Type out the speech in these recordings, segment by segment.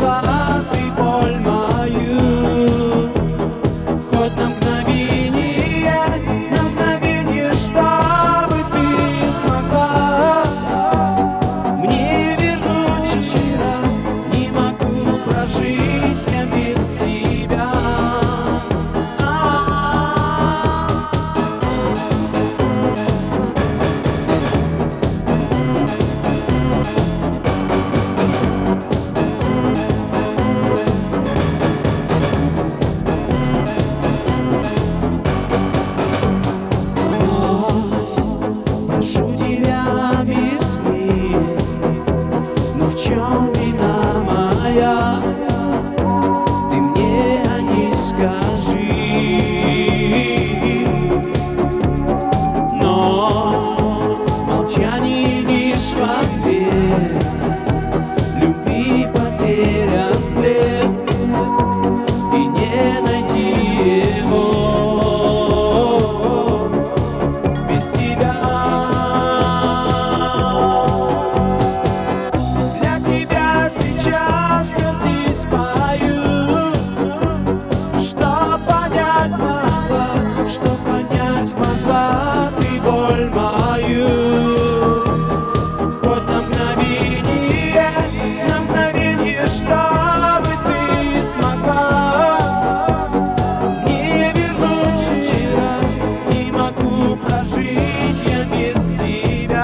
смогла ты боль мою, хоть на мгновение, чтобы ты смогла мне вернуть вчера. Не могу прожить я без тебя. Прошу тебя, объясни, но в чем вина моя? Ты мне не скажи. Но молчание лишь в ответ, любви потерян след, и не найти его без тебя. Для тебя сейчас я здесь пою, что понять могла ты боль мою, хоть на мгновение, чтобы ты смогла мне вернуть вчера. Не могу прожить я без тебя.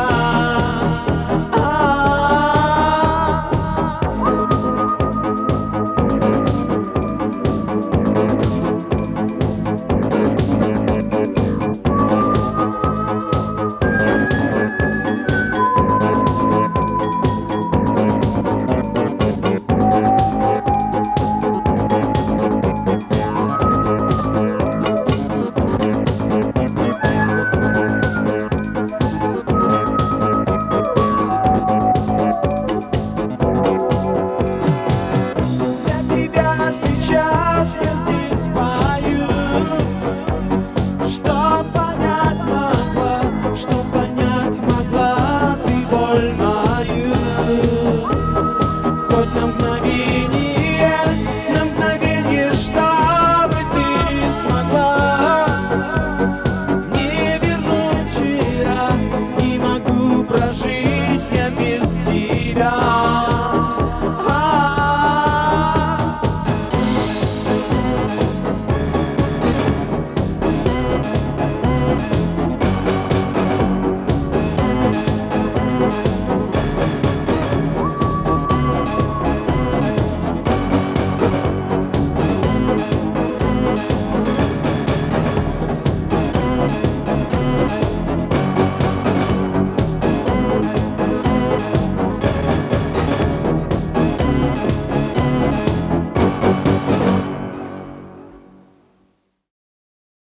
Сейчас я здесь пою, что понять могла ты боль мою, хоть на мгновение.